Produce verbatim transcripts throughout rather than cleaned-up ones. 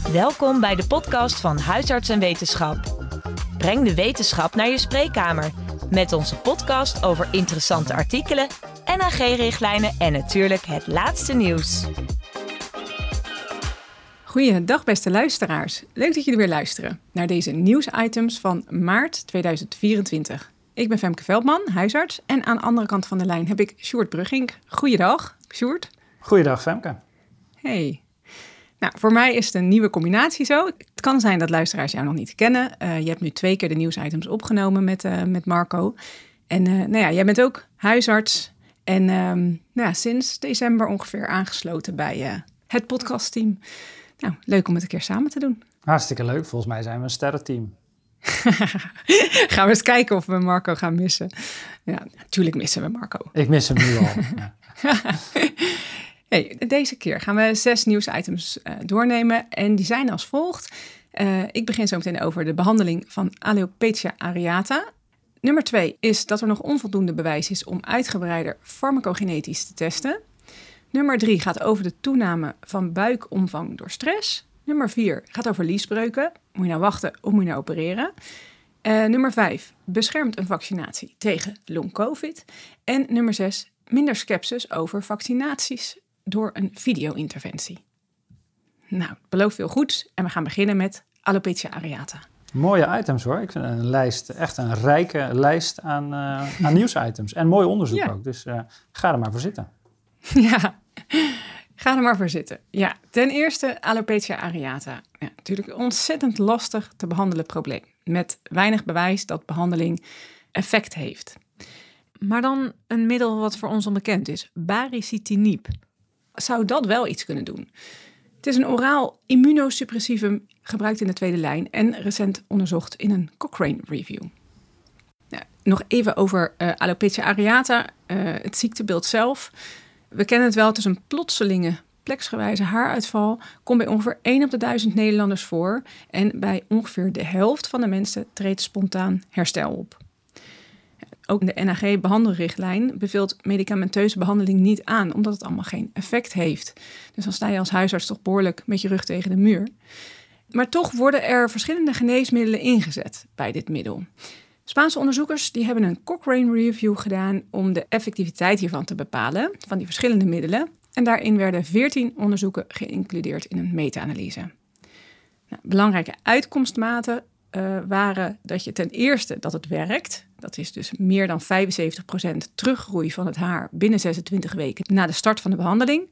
Welkom bij de podcast van Huisarts en Wetenschap. Breng de wetenschap naar je spreekkamer met onze podcast over interessante artikelen, N A G-richtlijnen en natuurlijk het laatste nieuws. Goeiedag beste luisteraars. Leuk dat jullie weer luisteren naar deze nieuwsitems van maart tweeduizend vierentwintig. Ik ben Femke Veldman, huisarts, en aan de andere kant van de lijn heb ik Sjoerd Bruggink. Goeiedag, Sjoerd. Goeiedag, Femke. Hey. Nou, voor mij is het een nieuwe combinatie zo. Het kan zijn dat luisteraars jou nog niet kennen. Uh, je hebt nu twee keer de nieuwsitems opgenomen met, uh, met Marco. En uh, nou ja, jij bent ook huisarts en um, nou ja, sinds december ongeveer aangesloten bij uh, het podcastteam. Nou, leuk om het een keer samen te doen. Hartstikke leuk. Volgens mij zijn we een sterrenteam. Gaan we eens kijken of we Marco gaan missen. Ja, natuurlijk missen we Marco. Ik mis hem nu al. Ja. Hey, deze keer gaan we zes nieuwsitems uh, doornemen en die zijn als volgt. Uh, ik begin zo meteen over de behandeling van alopecia areata. Nummer twee is dat er nog onvoldoende bewijs is om uitgebreider farmacogenetisch te testen. Nummer drie gaat over de toename van buikomvang door stress. Nummer vier gaat over liesbreuken. Moet je nou wachten of moet je nou opereren? Uh, nummer vijf beschermt een vaccinatie tegen long-covid. En nummer zes minder scepsis over vaccinaties door een video-interventie. Nou, het belooft veel goeds en we gaan beginnen met alopecia areata. Mooie items hoor. Ik vind een lijst, echt een rijke lijst aan, uh, aan nieuwsitems. En mooi onderzoek ja. ook, dus uh, ga er maar voor zitten. Ja, ga er maar voor zitten. Ja, ten eerste alopecia areata. Ja, natuurlijk een ontzettend lastig te behandelen probleem. Met weinig bewijs dat behandeling effect heeft. Maar dan een middel wat voor ons onbekend is, baricitinib. Zou dat wel iets kunnen doen? Het is een oraal immunosuppressivum gebruikt in de tweede lijn en recent onderzocht in een Cochrane Review. Nou, nog even over uh, alopecia areata, uh, het ziektebeeld zelf. We kennen het wel, het is een plotselinge pleksgewijze haaruitval. Komt bij ongeveer één op de duizend Nederlanders voor. En bij ongeveer de helft van de mensen treedt spontaan herstel op. Ook de N A G-behandelrichtlijn beveelt medicamenteuze behandeling niet aan, omdat het allemaal geen effect heeft. Dus dan sta je als huisarts toch behoorlijk met je rug tegen de muur. Maar toch worden er verschillende geneesmiddelen ingezet bij dit middel. Spaanse onderzoekers die hebben een Cochrane Review gedaan om de effectiviteit hiervan te bepalen, van die verschillende middelen. En daarin werden veertien onderzoeken geïncludeerd in een meta-analyse. Nou, belangrijke uitkomstmaten uh, waren dat je ten eerste dat het werkt. Dat is dus meer dan vijfenzeventig procent teruggroei van het haar binnen zesentwintig weken na de start van de behandeling.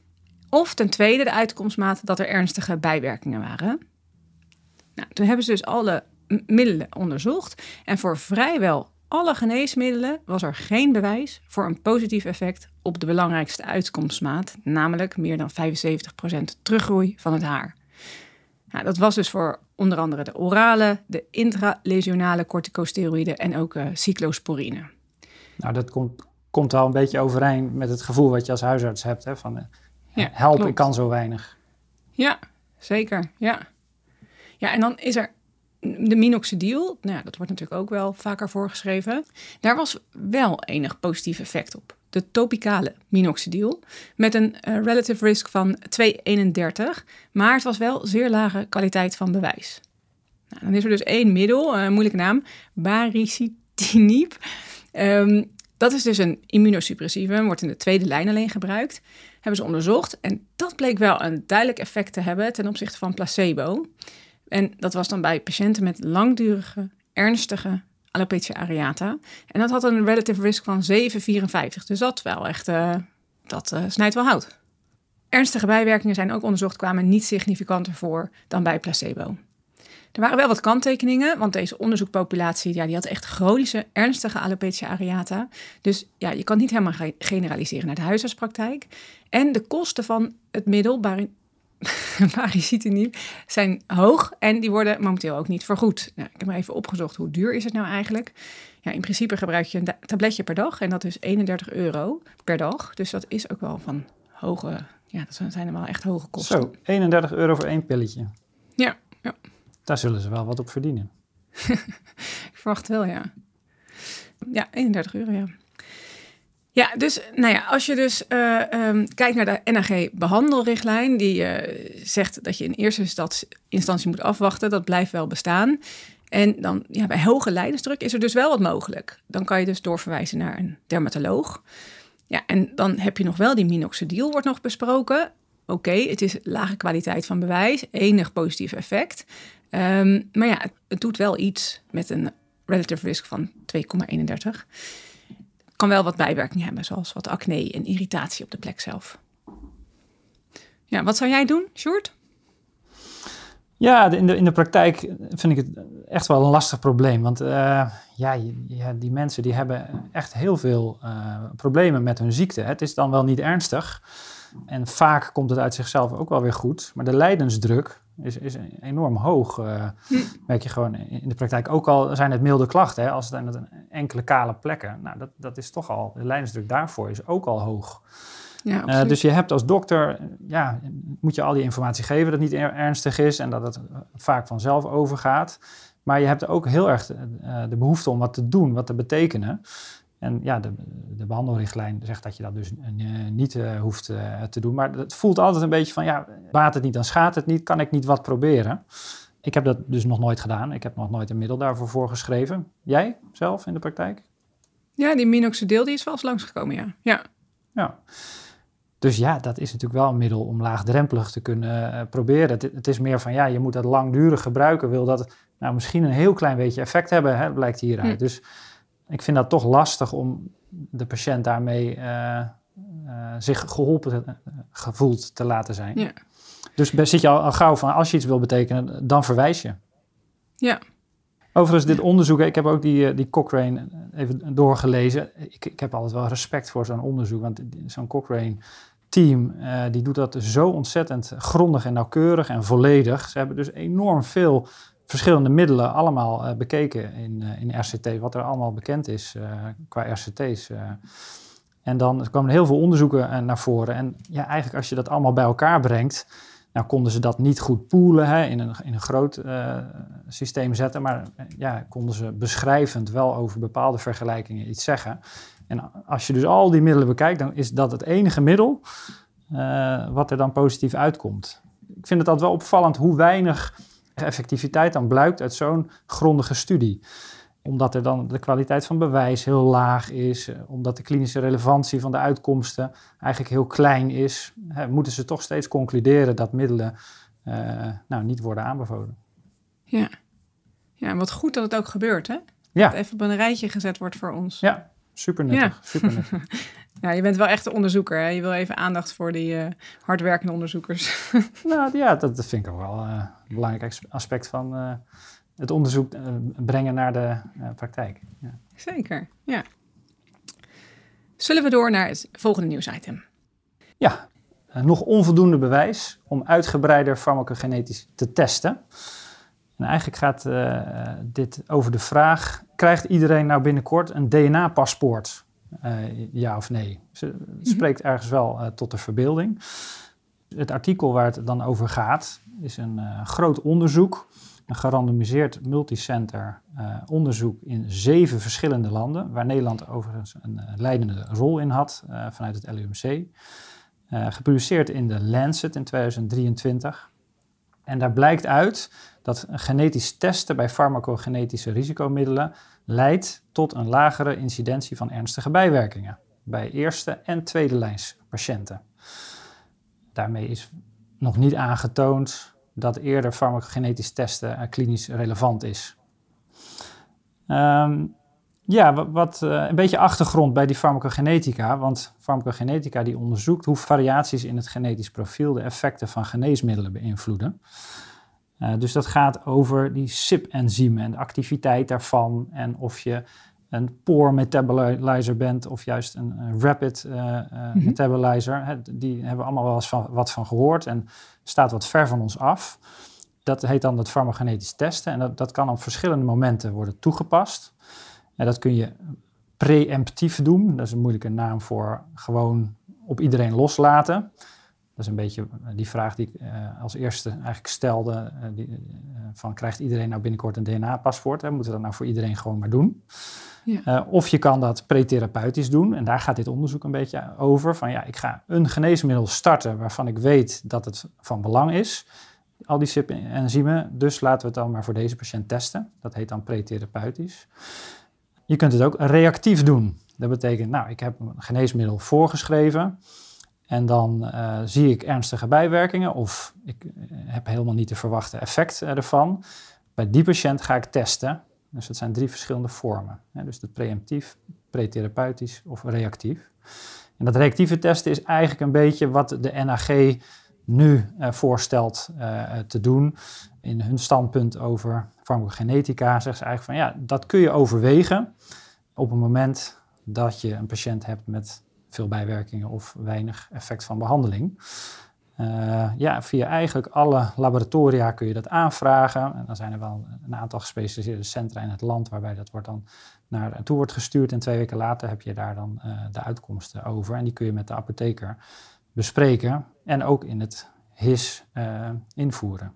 Of ten tweede de uitkomstmaat dat er ernstige bijwerkingen waren. Nou, toen hebben ze dus alle middelen onderzocht. En voor vrijwel alle geneesmiddelen was er geen bewijs voor een positief effect op de belangrijkste uitkomstmaat. Namelijk meer dan vijfenzeventig procent teruggroei van het haar. Nou, dat was dus voor onder andere de orale, de intralesionale corticosteroïden en ook uh, cyclosporine. Nou, dat komt, komt wel een beetje overeen met het gevoel wat je als huisarts hebt. Hè, van uh, ja, help, klopt. Ik kan zo weinig. Ja, zeker. Ja, ja en dan is er de minoxidil. Nou ja, dat wordt natuurlijk ook wel vaker voorgeschreven. Daar was wel enig positief effect op. De topicale minoxidil, met een uh, relative risk van twee komma eenendertig, maar het was wel zeer lage kwaliteit van bewijs. Nou, dan is er dus één middel, een uh, moeilijke naam, baricitinib. Um, dat is dus een immunosuppressivum, wordt in de tweede lijn alleen gebruikt. Hebben ze onderzocht en dat bleek wel een duidelijk effect te hebben ten opzichte van placebo. En dat was dan bij patiënten met langdurige, ernstige alopecia areata. En dat had een relative risk van zeven komma vierenvijftig. Dus dat wel echt, uh, dat uh, snijdt wel hout. Ernstige bijwerkingen zijn ook onderzocht, kwamen niet significanter voor dan bij placebo. Er waren wel wat kanttekeningen, want deze onderzoekpopulatie ja, die had echt chronische, ernstige alopecia areata. Dus ja, je kan niet helemaal ge- generaliseren naar de huisartspraktijk. En de kosten van het middel, bar- baricitinib, zijn hoog en die worden momenteel ook niet vergoed. Nou, ik heb maar even opgezocht, hoe duur is het nou eigenlijk? Ja, in principe gebruik je een da- tabletje per dag en dat is eenendertig euro per dag. Dus dat is ook wel van hoge, ja, dat zijn wel echt hoge kosten. Zo, eenendertig euro voor één pilletje. Ja, ja. Daar zullen ze wel wat op verdienen. Ik verwacht wel, ja. Ja, eenendertig euro, ja. Ja, dus nou ja, als je dus uh, um, kijkt naar de N A G-behandelrichtlijn, die uh, zegt dat je in eerste instantie moet afwachten, dat blijft wel bestaan. En dan ja, bij hoge lijdensdruk is er dus wel wat mogelijk. Dan kan je dus doorverwijzen naar een dermatoloog. Ja, en dan heb je nog wel die minoxidil, wordt nog besproken. Oké, okay, het is lage kwaliteit van bewijs, enig positief effect. Um, maar ja, het, het doet wel iets met een relative risk van twee komma eenendertig. Kan wel wat bijwerkingen hebben, zoals wat acne en irritatie op de plek zelf. Ja, wat zou jij doen, Sjoerd? Ja, in de, in de praktijk vind ik het echt wel een lastig probleem. Want uh, ja, ja, die mensen die hebben echt heel veel uh, problemen met hun ziekte. Het is dan wel niet ernstig. En vaak komt het uit zichzelf ook wel weer goed. Maar de lijdensdruk is, is enorm hoog. Uh, hm. Merk je gewoon in de praktijk. Ook al zijn het milde klachten, hè, als het aan enkele kale plekken. Nou, dat, dat is toch al, de lijdensdruk daarvoor is ook al hoog. Ja, uh, dus je hebt als dokter, ja, moet je al die informatie geven dat het niet ernstig is en dat het vaak vanzelf overgaat. Maar je hebt ook heel erg de, uh, de behoefte om wat te doen, wat te betekenen. En ja, de, de behandelrichtlijn zegt dat je dat dus uh, niet uh, hoeft uh, te doen. Maar het voelt altijd een beetje van, ja, baat het niet, dan schaadt het niet, kan ik niet wat proberen. Ik heb dat dus nog nooit gedaan. Ik heb nog nooit een middel daarvoor voorgeschreven. Jij zelf in de praktijk? Ja, die minoxidil die is wel eens langsgekomen, ja. Ja. Ja. Dus ja, dat is natuurlijk wel een middel om laagdrempelig te kunnen uh, proberen. Het, het is meer van, ja, je moet dat langdurig gebruiken. Wil dat nou misschien een heel klein beetje effect hebben, hè, blijkt hieruit. Hm. Dus ik vind dat toch lastig om de patiënt daarmee uh, uh, zich geholpen uh, gevoeld te laten zijn. Ja. Dus zit je al, al gauw van, als je iets wil betekenen, dan verwijs je. Ja. Overigens, dit onderzoek, ik heb ook die, die Cochrane even doorgelezen. Ik, ik heb altijd wel respect voor zo'n onderzoek, want zo'n Cochrane team, uh, die doet dat zo ontzettend grondig en nauwkeurig en volledig. Ze hebben dus enorm veel verschillende middelen allemaal uh, bekeken in, uh, in R C T, wat er allemaal bekend is uh, qua R C T's. Uh. En dan komen er heel veel onderzoeken uh, naar voren. En ja, eigenlijk als je dat allemaal bij elkaar brengt, nou konden ze dat niet goed poolen, hè, in, een, in een groot uh, systeem zetten, maar uh, ja, konden ze beschrijvend wel over bepaalde vergelijkingen iets zeggen. En als je dus al die middelen bekijkt, dan is dat het enige middel uh, wat er dan positief uitkomt. Ik vind het altijd wel opvallend hoe weinig effectiviteit dan blijkt uit zo'n grondige studie. Omdat er dan de kwaliteit van bewijs heel laag is, omdat de klinische relevantie van de uitkomsten eigenlijk heel klein is, hè, moeten ze toch steeds concluderen dat middelen uh, nou, niet worden aanbevolen. Ja. Ja, en wat goed dat het ook gebeurt, hè? Ja. Dat even op een rijtje gezet wordt voor ons. Ja, super nuttig. Ja. Super nuttig. Ja, je bent wel echt de onderzoeker, hè? Je wil even aandacht voor die uh, hardwerkende onderzoekers. Nou ja, dat, dat vind ik ook wel uh, een belangrijk aspect van uh, het onderzoek uh, brengen naar de uh, praktijk. Ja. Zeker, ja. Zullen we door naar het volgende nieuwsitem? Ja, uh, nog onvoldoende bewijs om uitgebreider farmacogenetisch te testen. En eigenlijk gaat uh, dit over de vraag, krijgt iedereen nou binnenkort een D N A-paspoort? Uh, ja of nee? Het spreekt ergens wel uh, tot de verbeelding. Het artikel waar het dan over gaat is een uh, groot onderzoek. Een gerandomiseerd multicenter uh, onderzoek in zeven verschillende landen, waar Nederland overigens een uh, leidende rol in had uh, vanuit het L U M C. Uh, gepubliceerd in de Lancet in tweeduizend drieëntwintig. En daar blijkt uit dat genetisch testen bij farmacogenetische risicomiddelen leidt tot een lagere incidentie van ernstige bijwerkingen bij eerste en tweede lijns patiënten. Daarmee is nog niet aangetoond dat eerder farmacogenetisch testen uh, klinisch relevant is. Um, ja, wat, wat uh, een beetje achtergrond bij die farmacogenetica, want farmacogenetica die onderzoekt hoe variaties in het genetisch profiel de effecten van geneesmiddelen beïnvloeden. Uh, dus dat gaat over die S I P-enzymen en de activiteit daarvan en of je een poor metabolizer bent of juist een, een rapid uh, uh, mm-hmm. metabolizer. He, die hebben we allemaal wel eens van, wat van gehoord en staat wat ver van ons af. Dat heet dan het farmacogenetisch testen en dat, dat kan op verschillende momenten worden toegepast. En dat kun je preemptief doen, dat is een moeilijke naam voor gewoon op iedereen loslaten. Dat is een beetje die vraag die ik uh, als eerste eigenlijk stelde. Uh, die, uh, van krijgt iedereen nou binnenkort een D N A-paspoort? Hè? Moeten we dat nou voor iedereen gewoon maar doen? Ja. Uh, of je kan dat pretherapeutisch doen. En daar gaat dit onderzoek een beetje over. Van ja, ik ga een geneesmiddel starten waarvan ik weet dat het van belang is. Al die C Y P-enzymen. Dus laten we het dan maar voor deze patiënt testen. Dat heet dan pretherapeutisch. Je kunt het ook reactief doen. Dat betekent, nou, ik heb een geneesmiddel voorgeschreven. En dan uh, zie ik ernstige bijwerkingen. Of ik uh, heb helemaal niet te verwachten effect uh, ervan. Bij die patiënt ga ik testen. Dus dat zijn drie verschillende vormen. Ja, dus het preemptief, pretherapeutisch of reactief. En dat reactieve testen is eigenlijk een beetje wat de N A G nu uh, voorstelt uh, te doen. In hun standpunt over farmacogenetica zeggen ze eigenlijk van ja, dat kun je overwegen op het moment dat je een patiënt hebt met veel bijwerkingen of weinig effect van behandeling. Uh, ja, via eigenlijk alle laboratoria kun je dat aanvragen. En dan zijn er wel een aantal gespecialiseerde centra in het land waarbij dat wordt dan naar toe wordt gestuurd. En twee weken later heb je daar dan uh, de uitkomsten over. En die kun je met de apotheker bespreken en ook in het H I S uh, invoeren.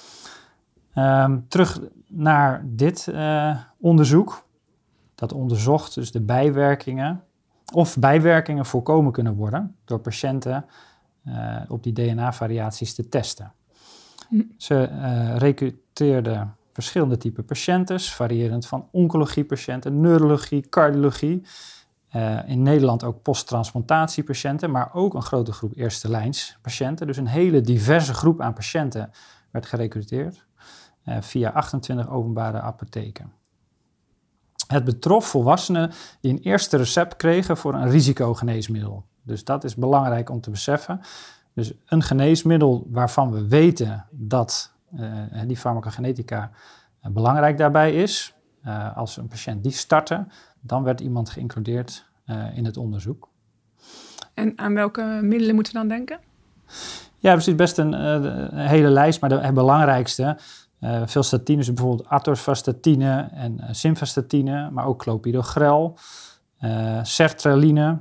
Um, terug naar dit uh, onderzoek. Dat onderzocht dus de bijwerkingen of bijwerkingen voorkomen kunnen worden door patiënten Uh, op die D N A-variaties te testen. Hm. Ze uh, recruteerden verschillende typen patiënten, variërend van oncologiepatiënten, neurologie, cardiologie. Uh, in Nederland ook posttransplantatie-patiënten, maar ook een grote groep eerste lijns patiënten. Dus een hele diverse groep aan patiënten werd gerecruteerd uh, via achtentwintig openbare apotheken. Het betrof volwassenen die een eerste recept kregen voor een risicogeneesmiddel. Dus dat is belangrijk om te beseffen. Dus een geneesmiddel waarvan we weten dat uh, die farmacogenetica uh, belangrijk daarbij is. Uh, als een patiënt die startte, dan werd iemand geïncludeerd uh, in het onderzoek. En aan welke middelen moeten we dan denken? Ja, precies, best een, uh, een hele lijst, maar de, het belangrijkste. Uh, veel statines, bijvoorbeeld atorvastatine en uh, simvastatine, maar ook clopidogrel, uh, sertraline.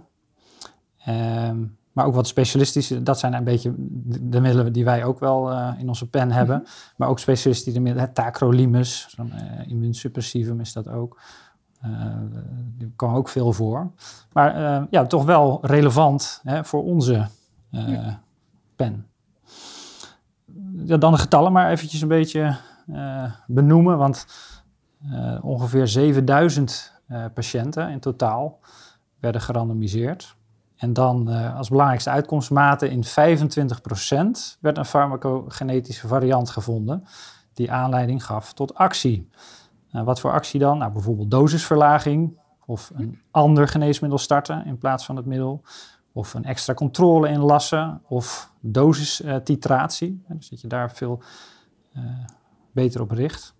Um, maar ook wat specialistische, dat zijn een beetje de, de middelen die wij ook wel uh, in onze pen hebben. Mm-hmm. Maar ook specialistische middelen, tacrolimus, zo'n uh, immuunsuppressivum is dat ook. Uh, die komen ook veel voor. Maar uh, ja, toch wel relevant hè, voor onze uh, ja. pen. Ja, dan de getallen maar eventjes een beetje uh, benoemen. Want uh, ongeveer zevenduizend uh, patiënten in totaal werden gerandomiseerd. En dan uh, als belangrijkste uitkomstmate in vijfentwintig procent werd een farmacogenetische variant gevonden die aanleiding gaf tot actie. Uh, wat voor actie dan? Nou, bijvoorbeeld dosisverlaging of een ander geneesmiddel starten in plaats van het middel. Of een extra controle inlassen of dosistitratie. Uh, dus dat je daar veel uh, beter op richt.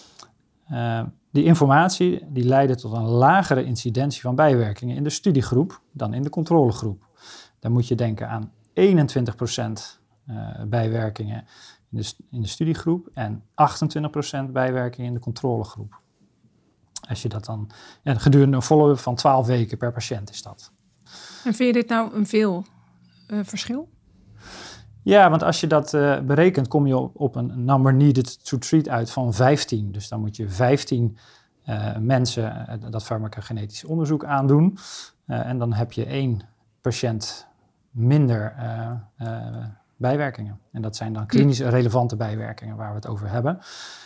Uh, Die informatie die leidde tot een lagere incidentie van bijwerkingen in de studiegroep dan in de controlegroep. Dan moet je denken aan eenentwintig procent uh, bijwerkingen in de, in de studiegroep en achtentwintig procent bijwerkingen in de controlegroep. Als je dat dan, en gedurende een follow-up van twaalf weken per patiënt is dat. En vind je dit nou een veel uh, verschil? Ja, want als je dat uh, berekent, kom je op, op een number needed to treat uit van vijftien. Dus dan moet je vijftien uh, mensen uh, dat farmacogenetisch onderzoek aandoen. Uh, en dan heb je één patiënt minder uh, uh, bijwerkingen. En dat zijn dan klinisch relevante bijwerkingen waar we het over hebben.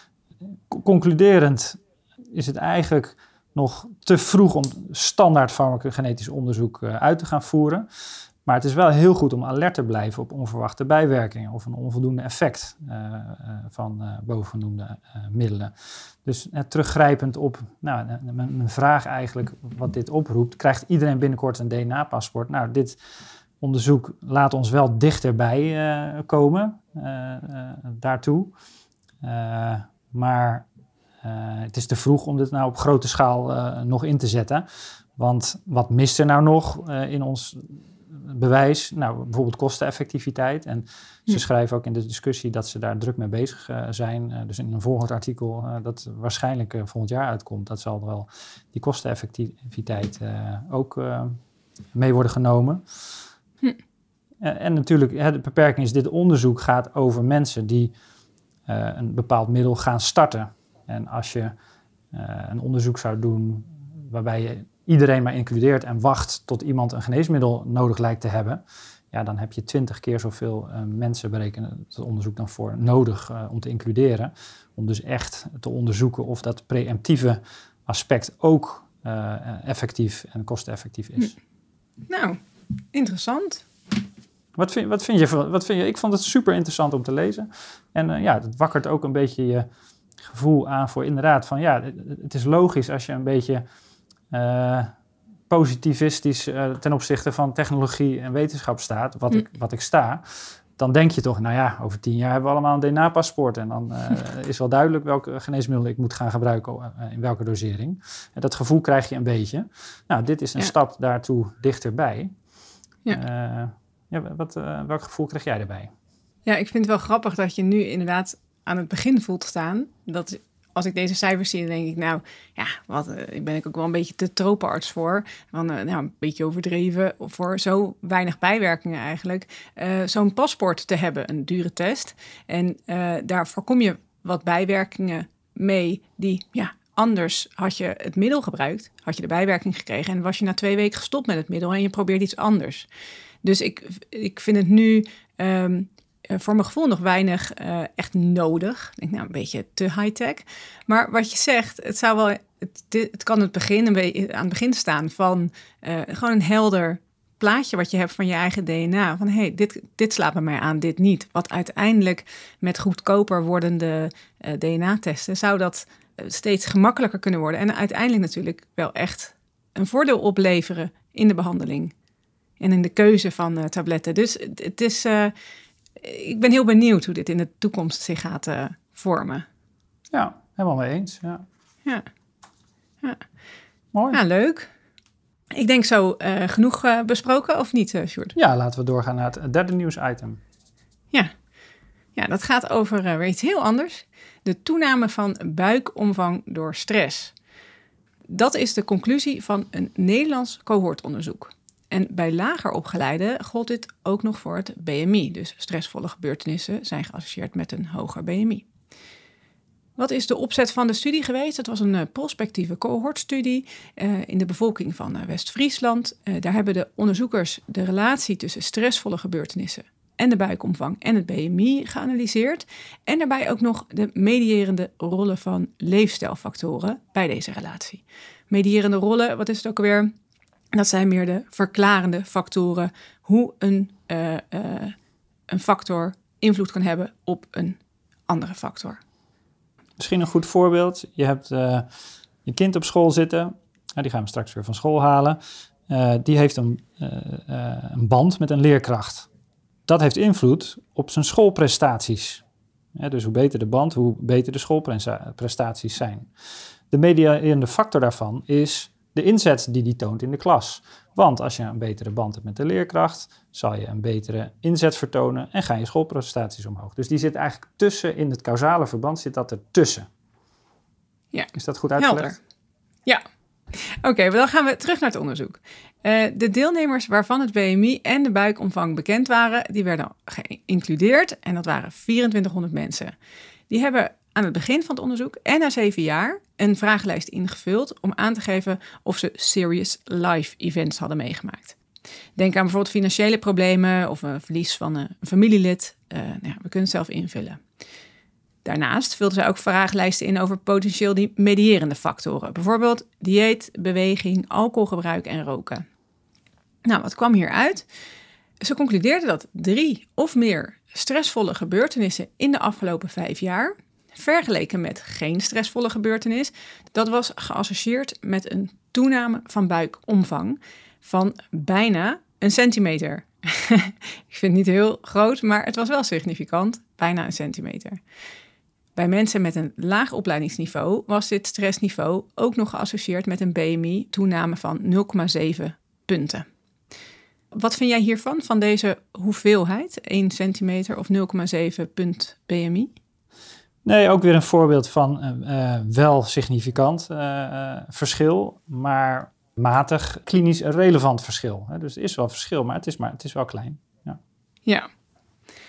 Concluderend is het eigenlijk nog te vroeg om standaard farmacogenetisch onderzoek uh, uit te gaan voeren. Maar het is wel heel goed om alert te blijven op onverwachte bijwerkingen of een onvoldoende effect uh, uh, van uh, bovengenoemde uh, middelen. Dus uh, teruggrijpend op nou, uh, mijn, mijn vraag eigenlijk, wat dit oproept, krijgt iedereen binnenkort een D N A-paspoort? Nou, dit onderzoek laat ons wel dichterbij uh, komen uh, uh, daartoe. Uh, maar uh, het is te vroeg om dit nou op grote schaal uh, nog in te zetten. Want wat mist er nou nog uh, in ons bewijs? Nou, bijvoorbeeld kosteneffectiviteit. En ze ja. schrijven ook in de discussie dat ze daar druk mee bezig uh, zijn. Uh, dus in een volgend artikel uh, dat waarschijnlijk uh, volgend jaar uitkomt, dat zal wel die kosteneffectiviteit uh, ook uh, mee worden genomen. Hm. Uh, en natuurlijk, hè, de beperking is, dit onderzoek gaat over mensen die uh, een bepaald middel gaan starten. En als je uh, een onderzoek zou doen waarbij je iedereen maar includeert en wacht tot iemand een geneesmiddel nodig lijkt te hebben, ja, dan heb je twintig keer zoveel uh, mensen, berekenen het onderzoek dan voor, nodig uh, om te includeren. Om dus echt te onderzoeken of dat preemptieve aspect ook uh, effectief en kosteneffectief is. Nou, interessant. Wat vind, wat vind je? Wat vind je? Ik vond het super interessant om te lezen. En uh, ja, het wakkert ook een beetje je gevoel aan voor inderdaad van ja, het, het is logisch als je een beetje uh, positivistisch uh, ten opzichte van technologie en wetenschap staat, wat, mm. ik, wat ik sta, dan denk je toch, nou ja, over tien jaar hebben we allemaal een D N A-paspoort en dan uh, is wel duidelijk welke geneesmiddelen ik moet gaan gebruiken uh, in welke dosering. En dat gevoel krijg je een beetje. Nou, dit is een ja. stap daartoe dichterbij. Ja. Uh, ja, wat, uh, welk gevoel krijg jij erbij? Ja, ik vind het wel grappig dat je nu inderdaad aan het begin voelt staan. Dat als ik deze cijfers zie, dan denk ik, nou ja, wat, uh, ben ik ook wel een beetje te tropenarts voor. Van, uh, nou, een beetje overdreven voor zo weinig bijwerkingen eigenlijk. Uh, zo'n paspoort te hebben, een dure test. En uh, daar voorkom je wat bijwerkingen mee die, ja, anders had je het middel gebruikt, had je de bijwerking gekregen en was je na twee weken gestopt met het middel en je probeert iets anders. Dus ik, ik vind het nu um, voor mijn gevoel nog weinig uh, echt nodig. Ik denk nou een beetje te high-tech. Maar wat je zegt, het zou wel, het, het kan het begin, een beetje aan het begin staan van uh, gewoon een helder plaatje wat je hebt van je eigen D N A. Van hé, hey, dit, dit slaat bij mij aan, dit niet. Wat uiteindelijk met goedkoper wordende uh, D N A-testen zou dat steeds gemakkelijker kunnen worden. En uiteindelijk natuurlijk wel echt een voordeel opleveren in de behandeling. En in de keuze van uh, tabletten. Dus het, het is, uh, ik ben heel benieuwd hoe dit in de toekomst zich gaat uh, vormen. Ja, helemaal mee eens. Ja. Ja. Ja. Mooi. Ja, leuk. Ik denk zo uh, genoeg uh, besproken, of niet, uh, Sjoerd? Ja, laten we doorgaan naar het derde nieuwsitem. Ja. Ja, dat gaat over uh, weer iets heel anders. De toename van buikomvang door stress. Dat is de conclusie van een Nederlands cohortonderzoek. En bij lager opgeleiden gold dit ook nog voor het B M I. Dus stressvolle gebeurtenissen zijn geassocieerd met een hoger B M I. Wat is de opzet van de studie geweest? Het was een uh, prospectieve cohortstudie uh, in de bevolking van uh, West-Friesland. Uh, daar hebben de onderzoekers de relatie tussen stressvolle gebeurtenissen en de buikomvang en het B M I geanalyseerd. En daarbij ook nog de medierende rollen van leefstijlfactoren bij deze relatie. Medierende rollen, wat is het ook alweer? Dat zijn meer de verklarende factoren. Hoe een, uh, uh, een factor invloed kan hebben op een andere factor. Misschien een goed voorbeeld. Je hebt uh, je kind op school zitten. Nou, die gaan we straks weer van school halen. Uh, die heeft een, uh, uh, een band met een leerkracht. Dat heeft invloed op zijn schoolprestaties. Ja, dus hoe beter de band, hoe beter de schoolprestaties zijn. De mediërende factor daarvan is de inzet die die toont in de klas. Want als je een betere band hebt met de leerkracht, zal je een betere inzet vertonen en gaan je schoolprestaties omhoog. Dus die zit eigenlijk tussen, in het causale verband zit dat er tussen. Ja. Is dat goed uitgelegd? Helder. Ja. Oké, okay, dan gaan we terug naar het onderzoek. Uh, de deelnemers waarvan het B M I en de buikomvang bekend waren, die werden geïncludeerd en dat waren vierentwintighonderd mensen. Die hebben aan het begin van het onderzoek en na zeven jaar een vragenlijst ingevuld om aan te geven of ze serious life events hadden meegemaakt. Denk aan bijvoorbeeld financiële problemen of een verlies van een familielid. Uh, nou ja, we kunnen het zelf invullen. Daarnaast vulden zij ook vragenlijsten in over potentieel die medierende factoren. Bijvoorbeeld dieet, beweging, alcoholgebruik en roken. Nou, wat kwam hieruit? Ze concludeerden dat drie of meer stressvolle gebeurtenissen in de afgelopen vijf jaar, vergeleken met geen stressvolle gebeurtenis, dat was geassocieerd met een toename van buikomvang van bijna een centimeter. Ik vind het niet heel groot, maar het was wel significant, bijna een centimeter. Bij mensen met een laag opleidingsniveau was dit stressniveau ook nog geassocieerd met een B M I-toename van nul komma zeven punten. Wat vind jij hiervan, van deze hoeveelheid, één centimeter of nul komma zeven punt B M I? Nee, ook weer een voorbeeld van uh, wel significant uh, verschil, maar matig klinisch relevant verschil. Dus er is wel verschil, maar het is, maar, het is wel klein. Ja. Ja.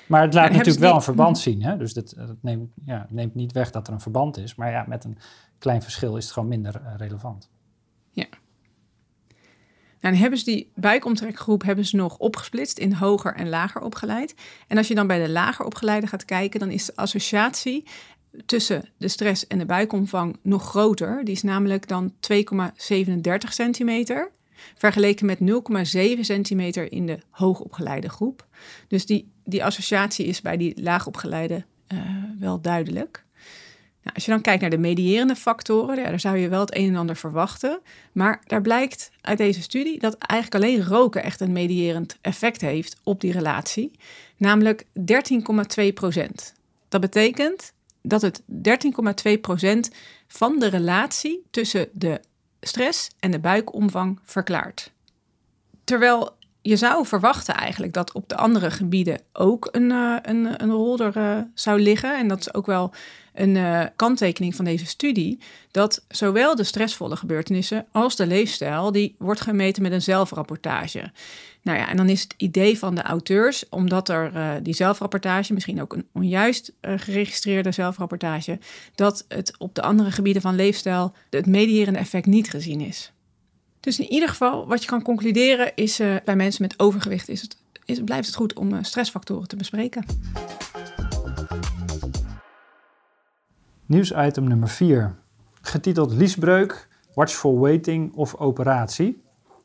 Maar het laat En natuurlijk hebben wel ze een verband zien. Hè? Dus dat, dat neemt, ja, neemt niet weg dat er een verband is. Maar ja, met een klein verschil is het gewoon minder uh, relevant. Ja. Nou, dan hebben ze die buikomtrekgroep hebben ze nog opgesplitst in hoger en lager opgeleid. En als je dan bij de lager opgeleide gaat kijken, dan is de associatie tussen de stress en de buikomvang nog groter. Die is namelijk dan twee komma zevenendertig centimeter, vergeleken met nul komma zeven centimeter in de hoogopgeleide groep. Dus die, die associatie is bij die laagopgeleide uh, wel duidelijk. Nou, als je dan kijkt naar de medierende factoren, ja, daar zou je wel het een en ander verwachten. Maar daar blijkt uit deze studie dat eigenlijk alleen roken echt een medierend effect heeft op die relatie. Namelijk dertien komma twee procent. Dat betekent dat het dertien komma twee procent van de relatie tussen de stress en de buikomvang verklaart. Terwijl je zou verwachten eigenlijk dat op de andere gebieden ook een, uh, een, een rol er uh, zou liggen. En dat is ook wel een uh, kanttekening van deze studie. Dat zowel de stressvolle gebeurtenissen als de leefstijl, die wordt gemeten met een zelfrapportage. Nou ja, en dan is het idee van de auteurs, omdat er uh, die zelfrapportage, misschien ook een onjuist uh, geregistreerde zelfrapportage, dat het op de andere gebieden van leefstijl het medierende effect niet gezien is. Dus in ieder geval, wat je kan concluderen is, uh, bij mensen met overgewicht is het, is, blijft het goed om uh, stressfactoren te bespreken. Nieuwsitem nummer vier. Getiteld liesbreuk, watchful waiting of operatie.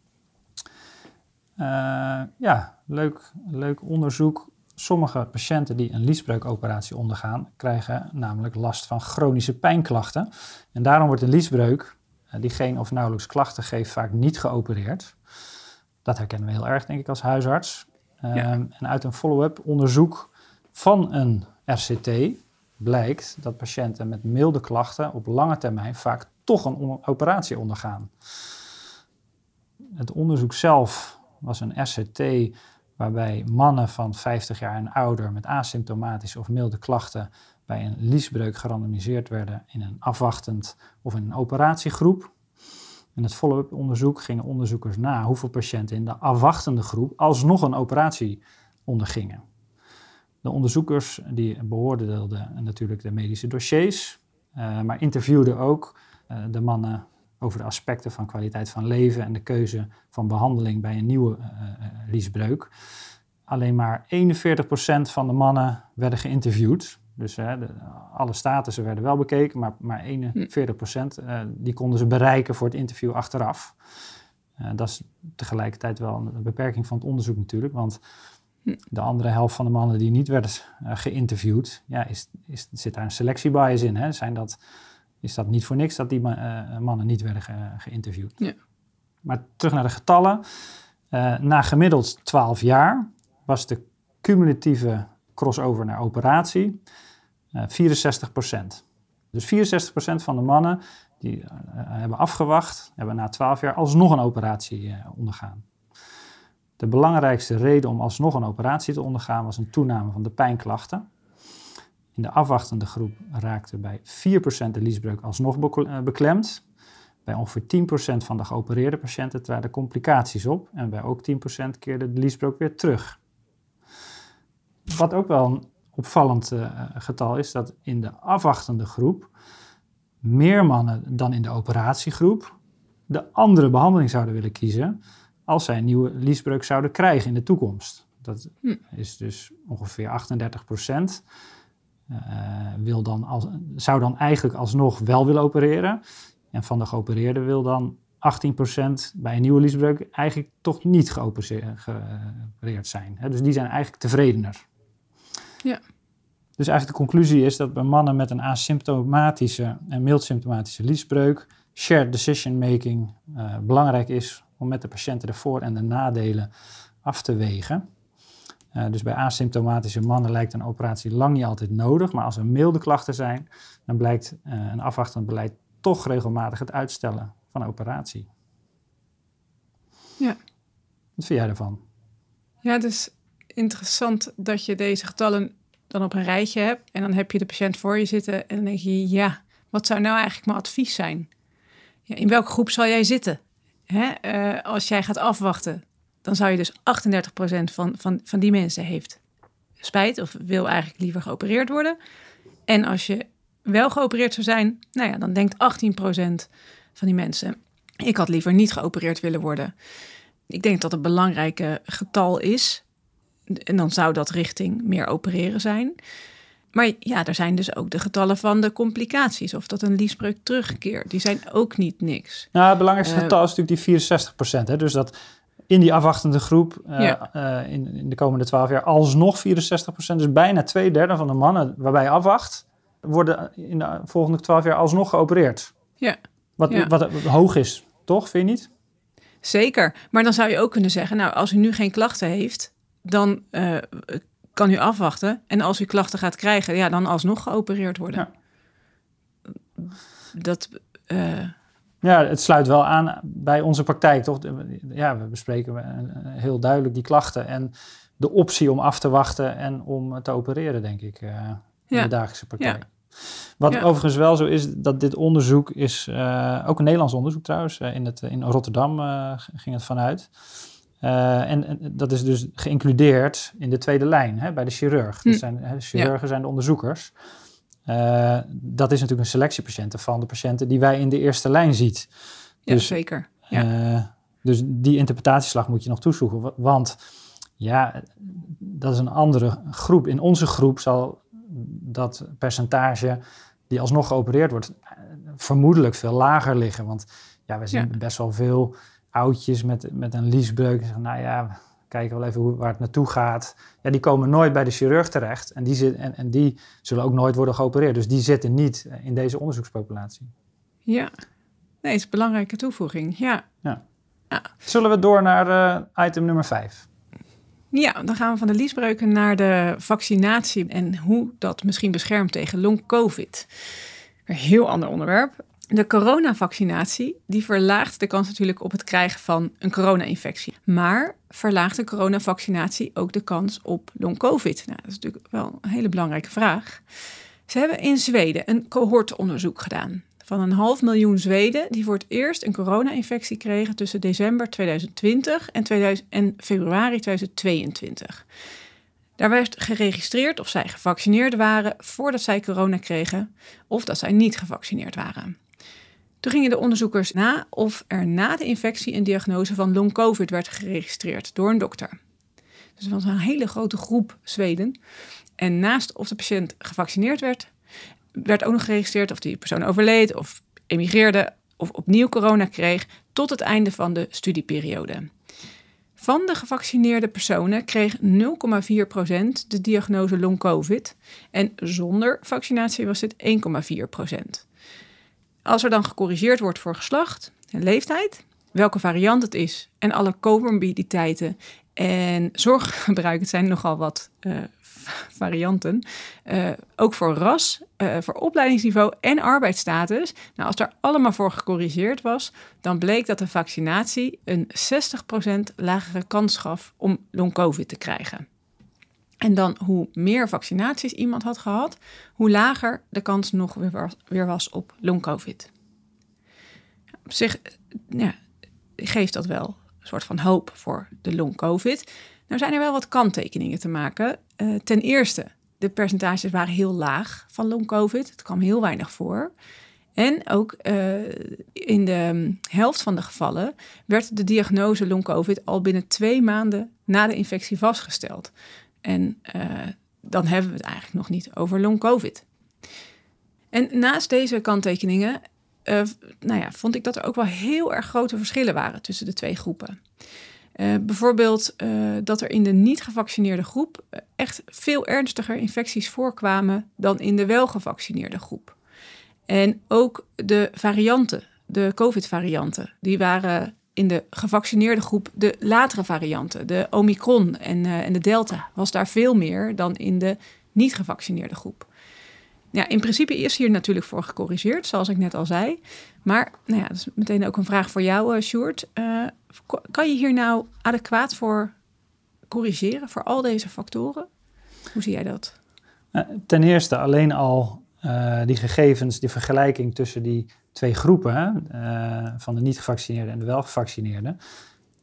Uh, ja, leuk, leuk onderzoek. Sommige patiënten die een liesbreukoperatie ondergaan, krijgen namelijk last van chronische pijnklachten. En daarom wordt een liesbreuk, die geen of nauwelijks klachten geeft, vaak niet geopereerd. Dat herkennen we heel erg, denk ik, als huisarts. Ja. Um, en uit een follow-up onderzoek van een R C T blijkt dat patiënten met milde klachten op lange termijn vaak toch een operatie ondergaan. Het onderzoek zelf was een R C T waarbij mannen van vijftig jaar en ouder met asymptomatische of milde klachten bij een liesbreuk gerandomiseerd werden in een afwachtend of in een operatiegroep. In het follow-up onderzoek gingen onderzoekers na hoeveel patiënten in de afwachtende groep alsnog een operatie ondergingen. De onderzoekers die beoordeelden natuurlijk de medische dossiers, uh, maar interviewden ook uh, de mannen over de aspecten van kwaliteit van leven en de keuze van behandeling bij een nieuwe uh, uh, liesbreuk. Alleen maar eenenveertig procent van de mannen werden geïnterviewd. Dus uh, de, alle statussen werden wel bekeken, maar, maar eenenveertig procent uh, die konden ze bereiken voor het interview achteraf. Uh, dat is tegelijkertijd wel een beperking van het onderzoek natuurlijk, want de andere helft van de mannen die niet werden uh, geïnterviewd, ja, is, is, zit daar een selectiebias in. Hè? Zijn dat, is dat niet voor niks dat die uh, mannen niet werden ge, geïnterviewd? Ja. Maar terug naar de getallen. Uh, na gemiddeld twaalf jaar was de cumulatieve crossover naar operatie uh, vierenzestig procent. Dus vierenzestig procent van de mannen die uh, hebben afgewacht, hebben na twaalf jaar alsnog een operatie uh, ondergaan. De belangrijkste reden om alsnog een operatie te ondergaan was een toename van de pijnklachten. In de afwachtende groep raakte bij vier procent de liesbreuk alsnog beklemd. Bij ongeveer tien procent van de geopereerde patiënten traden complicaties op en bij ook tien procent keerde de liesbreuk weer terug. Wat ook wel een opvallend uh, getal is, dat in de afwachtende groep meer mannen dan in de operatiegroep de andere behandeling zouden willen kiezen als zij een nieuwe liesbreuk zouden krijgen in de toekomst. Dat hm. is dus ongeveer achtendertig procent. Uh, wil dan als, zou dan eigenlijk alsnog wel willen opereren. En van de geopereerden wil dan achttien procent bij een nieuwe liesbreuk eigenlijk toch niet geopereerd zijn. He, dus die zijn eigenlijk tevredener. Ja. Dus eigenlijk de conclusie is dat bij mannen met een asymptomatische en mild symptomatische liesbreuk shared decision making uh, belangrijk is om met de patiënten de voor- en de nadelen af te wegen. Uh, dus bij asymptomatische mannen lijkt een operatie lang niet altijd nodig, maar als er milde klachten zijn, dan blijkt uh, een afwachtend beleid toch regelmatig het uitstellen van een operatie. Ja. Wat vind jij daarvan? Ja, het is interessant dat je deze getallen dan op een rijtje hebt en dan heb je de patiënt voor je zitten en dan denk je, ja, wat zou nou eigenlijk mijn advies zijn? Ja, in welke groep zal jij zitten? Hè? Uh, als jij gaat afwachten, dan zou je dus achtendertig procent van, van, van die mensen heeft spijt of wil eigenlijk liever geopereerd worden. En als je wel geopereerd zou zijn, nou ja, dan denkt achttien procent van die mensen, ik had liever niet geopereerd willen worden. Ik denk dat het een belangrijke getal is. En dan zou dat richting meer opereren zijn. Maar ja, er zijn dus ook de getallen van de complicaties. Of dat een liesbreuk terugkeert. Die zijn ook niet niks. Nou, het belangrijkste Uh, getal is natuurlijk die vierenzestig procent. Hè? Dus dat in die afwachtende groep uh, Ja. uh, in, in de komende twaalf jaar alsnog vierenzestig procent. Dus bijna twee derde van de mannen waarbij je afwacht, worden in de volgende twaalf jaar alsnog geopereerd. Ja. Wat, Ja. wat hoog is, toch? Vind je niet? Zeker. Maar dan zou je ook kunnen zeggen, nou, als u nu geen klachten heeft, dan uh, kan u afwachten. En als u klachten gaat krijgen, ja, dan alsnog geopereerd worden. Ja. Dat... Uh, Ja, het sluit wel aan bij onze praktijk, toch? Ja, we bespreken heel duidelijk die klachten en de optie om af te wachten en om te opereren, denk ik, uh, in Ja. de dagelijkse praktijk. Ja. Wat Ja. overigens wel zo is, dat dit onderzoek is, uh, ook een Nederlands onderzoek trouwens, uh, in, het, in Rotterdam uh, ging het vanuit. Uh, en, en dat is dus geïncludeerd in de tweede lijn, hè, bij de chirurg. Hm. Dat zijn, hè, de chirurgen ja. zijn de onderzoekers. Uh, dat is natuurlijk een selectiepatiënten van de patiënten die wij in de eerste lijn ziet. ja, Dus, zeker. Ja. Uh, dus die interpretatieslag moet je nog toevoegen. Want ja, dat is een andere groep. In onze groep zal dat percentage die alsnog geopereerd wordt vermoedelijk veel lager liggen. Want ja, we zien ja. best wel veel oudjes met, met een liesbreuk. Die zeggen, nou ja, kijken wel even hoe, waar het naartoe gaat. Ja, die komen nooit bij de chirurg terecht. En die, zit, en, en die zullen ook nooit worden geopereerd. Dus die zitten niet in deze onderzoekspopulatie. Ja, nee, het is een belangrijke toevoeging. Ja. ja. ja. Zullen we door naar uh, item nummer vijf? Ja, dan gaan we van de liesbreuken naar de vaccinatie en hoe dat misschien beschermt tegen long-covid. Een heel ander onderwerp. De coronavaccinatie die verlaagt de kans natuurlijk op het krijgen van een corona-infectie. Maar verlaagt de coronavaccinatie ook de kans op long-covid? Nou, dat is natuurlijk wel een hele belangrijke vraag. Ze hebben in Zweden een cohortonderzoek gedaan van een half miljoen Zweden die voor het eerst een corona-infectie kregen tussen december tweeduizend twintig en, tweeduizend en februari tweeduizend tweeëntwintig. Daar werd geregistreerd of zij gevaccineerd waren voordat zij corona kregen of dat zij niet gevaccineerd waren. Toen gingen de onderzoekers na of er na de infectie een diagnose van long-covid werd geregistreerd door een dokter. Dus dat was een hele grote groep Zweden. En naast of de patiënt gevaccineerd werd, werd ook nog geregistreerd of die persoon overleed of emigreerde of opnieuw corona kreeg tot het einde van de studieperiode. Van de gevaccineerde personen kreeg nul komma vier procent de diagnose long-covid en zonder vaccinatie was dit één komma vier procent. Als er dan gecorrigeerd wordt voor geslacht en leeftijd, welke variant het is en alle comorbiditeiten en zorggebruik, het zijn nogal wat uh, varianten, uh, ook voor ras, uh, voor opleidingsniveau en arbeidsstatus. Nou, als daar allemaal voor gecorrigeerd was, dan bleek dat de vaccinatie een zestig procent lagere kans gaf om long-covid te krijgen. En dan hoe meer vaccinaties iemand had gehad, hoe lager de kans nog weer was, weer was op long-covid. Op zich ja, geeft dat wel een soort van hoop voor de long-covid. Nou zijn er wel wat kanttekeningen te maken. Uh, ten eerste, de percentages waren heel laag van long-covid. Het kwam heel weinig voor. En ook uh, in de helft van de gevallen werd de diagnose long-covid al binnen twee maanden na de infectie vastgesteld. En uh, dan hebben we het eigenlijk nog niet over long-covid. En naast deze kanttekeningen uh, nou ja, vond ik dat er ook wel heel erg grote verschillen waren tussen de twee groepen. Uh, bijvoorbeeld uh, dat er in de niet gevaccineerde groep uh, echt veel ernstiger infecties voorkwamen dan in de wel gevaccineerde groep. En ook de varianten, de COVID-varianten, die waren in de gevaccineerde groep de latere varianten. De Omicron en, uh, en de Delta was daar veel meer dan in de niet gevaccineerde groep. Ja, in principe is hier natuurlijk voor gecorrigeerd, zoals ik net al zei. Maar nou ja, dat is meteen ook een vraag voor jou, uh, Sjoerd. Uh, kan je hier nou adequaat voor corrigeren, voor al deze factoren? Hoe zie jij dat? Ten eerste alleen al uh, die gegevens, die vergelijking tussen die twee groepen, hè, uh, van de niet-gevaccineerden en de wel-gevaccineerden.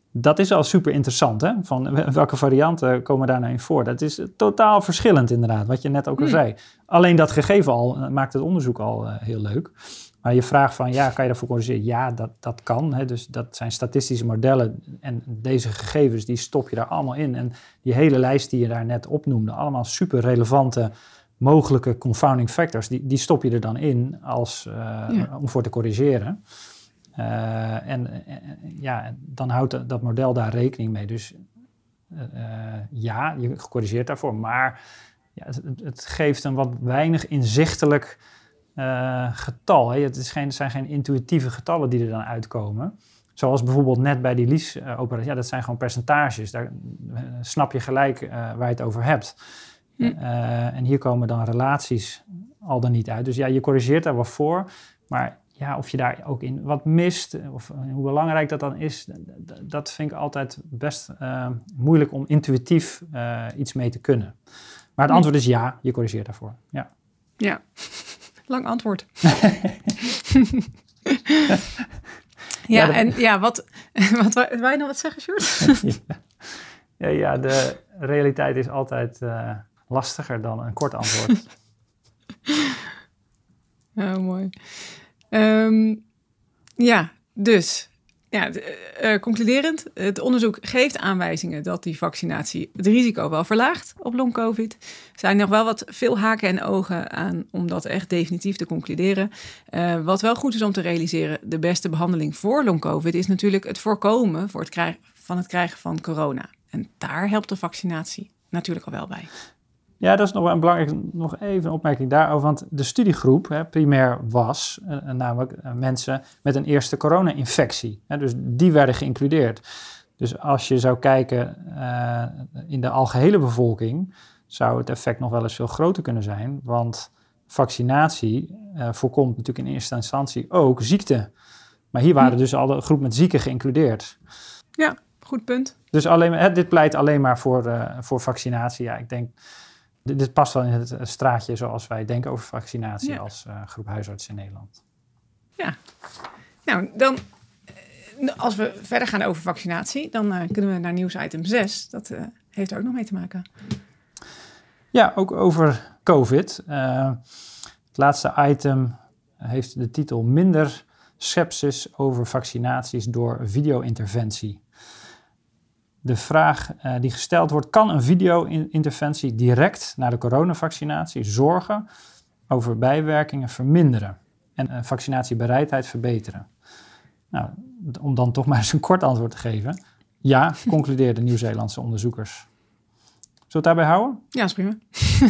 Dat is al super interessant, hè? Van welke varianten komen daar nou in voor? Dat is totaal verschillend inderdaad, wat je net ook al Hmm. zei. Alleen dat gegeven al maakt het onderzoek al uh, heel leuk. Maar je vraagt van, ja, kan je daarvoor corrigeren? Ja, dat, dat kan. Hè? Dus dat zijn statistische modellen en deze gegevens, die stop je daar allemaal in. En die hele lijst die je daar net opnoemde, allemaal super relevante mogelijke confounding factors, die, die stop je er dan in als, uh, ja. om voor te corrigeren. Uh, en uh, ja, dan houdt dat model daar rekening mee. Dus uh, ja, je corrigeert daarvoor. Maar ja, het, het geeft een wat weinig inzichtelijk uh, getal. Hè. Het is geen, zijn geen intuïtieve getallen die er dan uitkomen. Zoals bijvoorbeeld net bij die L I S-operatie. Ja, dat zijn gewoon percentages. Daar uh, snap je gelijk uh, waar je het over hebt. Hm. Uh, en hier komen dan relaties al dan niet uit. Dus ja, je corrigeert daar wel voor. Maar ja, of je daar ook in wat mist, of hoe belangrijk dat dan is, dat vind ik altijd best uh, moeilijk om intuïtief uh, iets mee te kunnen. Maar het antwoord is ja, je corrigeert daarvoor. Ja, ja. Lang antwoord. ja, ja, en ja, wat, wat wou je nog wat zeggen, Sjoerd? ja, ja, de realiteit is altijd uh, lastiger dan een kort antwoord. Oh, mooi. Um, ja, dus, ja, uh, concluderend, het onderzoek geeft aanwijzingen dat die vaccinatie het risico wel verlaagt op long-covid. Er zijn nog wel wat veel haken en ogen aan om dat echt definitief te concluderen. Uh, wat wel goed is om te realiseren, de beste behandeling voor long-covid is natuurlijk het voorkomen voor het krijgen, van het krijgen van corona. En daar helpt de vaccinatie natuurlijk al wel bij. Ja, dat is nog wel een belangrijk, nog even een opmerking daarover. Want de studiegroep hè, primair was uh, namelijk uh, mensen met een eerste corona-infectie. Hè, dus die werden geïncludeerd. Dus als je zou kijken uh, in de algehele bevolking, zou het effect nog wel eens veel groter kunnen zijn. Want vaccinatie uh, voorkomt natuurlijk in eerste instantie ook ziekte. Maar hier waren dus al de groep met zieken geïncludeerd. Ja, goed punt. Dus alleen, hè, dit pleit alleen maar voor, uh, voor vaccinatie. Ja, ik denk... Dit past wel in het straatje zoals wij denken over vaccinatie ja. als uh, groep huisartsen in Nederland. Ja, nou dan, als we verder gaan over vaccinatie, dan uh, kunnen we naar nieuwsitem zes. Dat uh, heeft er ook nog mee te maken. Ja, ook over COVID. Uh, het laatste item heeft de titel Minder sepsis over vaccinaties door video-interventie. De vraag uh, die gesteld wordt, kan een video-interventie direct na de coronavaccinatie zorgen over bijwerkingen verminderen en uh, vaccinatiebereidheid verbeteren? Nou, om dan toch maar eens een kort antwoord te geven. Ja, concludeerden Nieuw-Zeelandse onderzoekers. Zullen we het daarbij houden? Ja, is prima.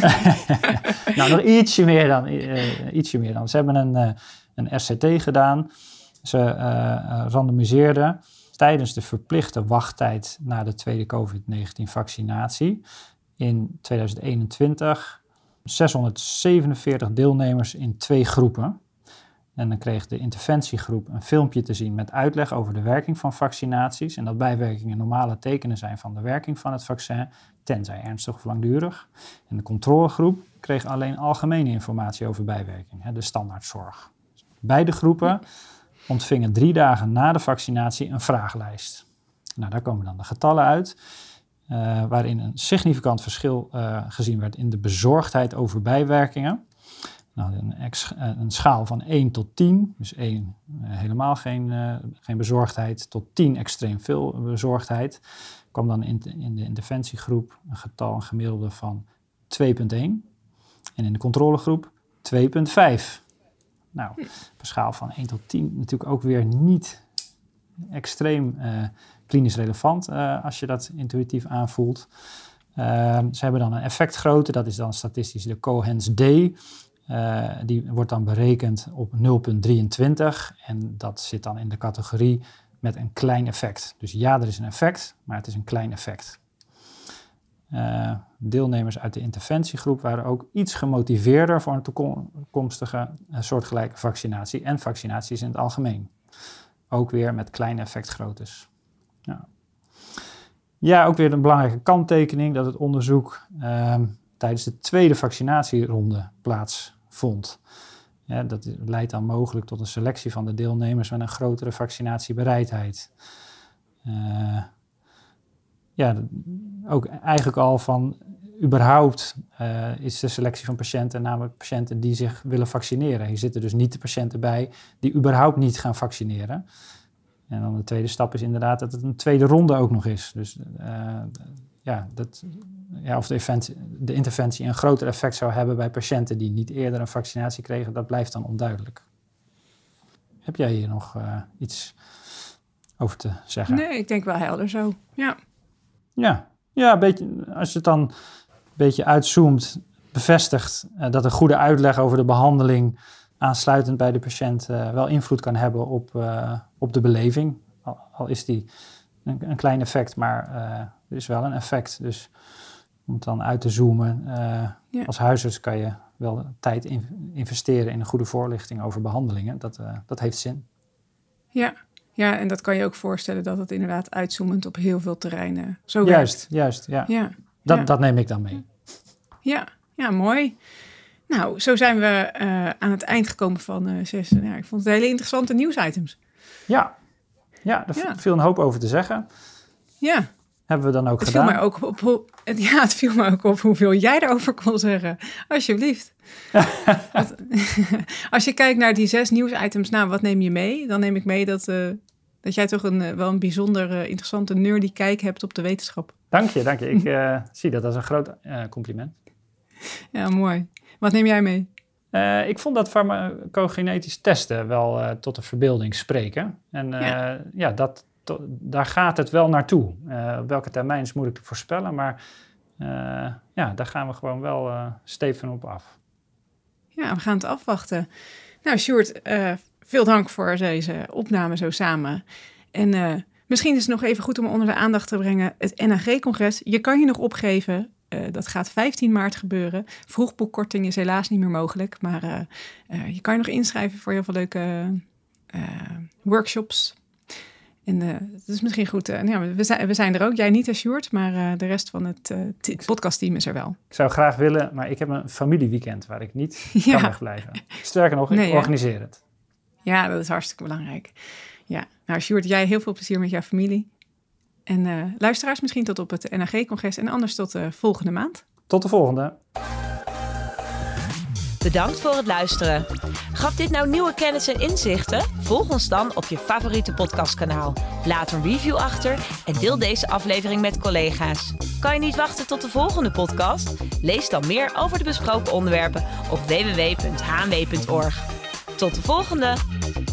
nou, nog ietsje meer dan. Uh, ietsje meer dan. Ze hebben een, uh, een R C T gedaan. Ze uh, randomiseerden tijdens de verplichte wachttijd na de tweede covid negentien vaccinatie in tweeduizend eenentwintig zeshonderdzevenenveertig deelnemers in twee groepen. En dan kreeg de interventiegroep een filmpje te zien met uitleg over de werking van vaccinaties en dat bijwerkingen normale tekenen zijn van de werking van het vaccin, tenzij ernstig of langdurig. En de controlegroep kreeg alleen algemene informatie over bijwerkingen, de standaardzorg. Beide groepen ontvingen drie dagen na de vaccinatie een vragenlijst. Nou, daar komen dan de getallen uit, uh, waarin een significant verschil uh, gezien werd in de bezorgdheid over bijwerkingen. Nou, een, ex, een schaal van één tot tien, dus één uh, helemaal geen, uh, geen bezorgdheid, tot tien extreem veel bezorgdheid, kwam dan in, in de interventiegroep een getal, een gemiddelde van twee komma één en in de controlegroep twee komma vijf. Nou, op een schaal van één tot tien natuurlijk ook weer niet extreem uh, klinisch relevant uh, als je dat intuïtief aanvoelt. Uh, ze hebben dan een effectgrootte, dat is dan statistisch de Cohen's D. Uh, die wordt dan berekend op nul komma drieëntwintig en dat zit dan in de categorie met een klein effect. Dus ja, er is een effect, maar het is een klein effect. Uh, deelnemers uit de interventiegroep waren ook iets gemotiveerder voor een toekomstige uh, soortgelijke vaccinatie en vaccinaties in het algemeen. Ook weer met kleine effectgroottes. Ja. ja, ook weer een belangrijke kanttekening dat het onderzoek uh, tijdens de tweede vaccinatieronde plaatsvond. Ja, dat leidt dan mogelijk tot een selectie van de deelnemers met een grotere vaccinatiebereidheid. uh, ja, ook eigenlijk al van überhaupt uh, is de selectie van patiënten namelijk patiënten die zich willen vaccineren. Hier zitten dus niet de patiënten bij die überhaupt niet gaan vaccineren. En dan de tweede stap is inderdaad dat het een tweede ronde ook nog is. Dus uh, ja, dat, ja, of de, event, de interventie een groter effect zou hebben bij patiënten die niet eerder een vaccinatie kregen, dat blijft dan onduidelijk. Heb jij hier nog uh, iets over te zeggen? Nee, ik denk wel helder zo. Ja, ja, ja een beetje, als je het dan een beetje uitzoomt, bevestigt uh, dat een goede uitleg over de behandeling aansluitend bij de patiënt uh, wel invloed kan hebben op, uh, op de beleving. Al, al is die een, een klein effect, maar uh, er is wel een effect. Dus om het dan uit te zoomen, uh, ja. als huisarts kan je wel tijd in, investeren in een goede voorlichting over behandelingen. Dat, uh, dat heeft zin. Ja. ja, en dat kan je ook voorstellen dat het inderdaad uitzoomend op heel veel terreinen zo juist, werkt. Juist, ja. ja. Dat, ja. dat neem ik dan mee. Ja, ja mooi. Nou, zo zijn we uh, aan het eind gekomen van uh, zes. Ja, ik vond het hele interessante nieuwsitems. Ja, ja daar ja. viel een hoop over te zeggen. Ja. Hebben we dan ook het gedaan. Viel mij ook op, op, het, ja, het viel me ook op hoeveel jij erover kon zeggen. Alsjeblieft. wat, als je kijkt naar die zes nieuwsitems, nou, wat neem je mee? Dan neem ik mee dat, uh, dat jij toch een, wel een bijzonder uh, interessante nerdy kijk hebt op de wetenschap. Dank je, dank je. Ik uh, zie dat als een groot uh, compliment. Ja, mooi. Wat neem jij mee? Uh, ik vond dat farmacogenetisch testen wel uh, tot de verbeelding spreken. En uh, ja. ja, dat, to, daar gaat het wel naartoe. Uh, op welke termijn is moeilijk te voorspellen, maar uh, ja, daar gaan we gewoon wel uh, steven op af. Ja, we gaan het afwachten. Nou, Sjoerd, uh, veel dank voor deze opname zo samen. En uh, misschien is het nog even goed om onder de aandacht te brengen het N A G-congres. Je kan je nog opgeven. Uh, dat gaat vijftien maart gebeuren. Vroegboekkorting is helaas niet meer mogelijk. Maar uh, uh, je kan je nog inschrijven voor heel veel leuke uh, workshops. En uh, het is misschien goed. Uh, ja, we, zijn, we zijn er ook. Jij niet, hè, Sjoerd, maar uh, de rest van het uh, t- podcastteam is er wel. Ik zou graag willen, maar ik heb een familieweekend waar ik niet ja. kan wegblijven. Sterker nog, ik nee, organiseer ja. het. Ja, dat is hartstikke belangrijk. Ja, nou Sjoerd, jij heel veel plezier met jouw familie. En uh, luisteraars misschien tot op het N A G-congres en anders tot de volgende maand. Tot de volgende. Bedankt voor het luisteren. Gaf dit nou nieuwe kennis en inzichten? Volg ons dan op je favoriete podcastkanaal. Laat een review achter en deel deze aflevering met collega's. Kan je niet wachten tot de volgende podcast? Lees dan meer over de besproken onderwerpen op w w w punt h m w punt org. Tot de volgende!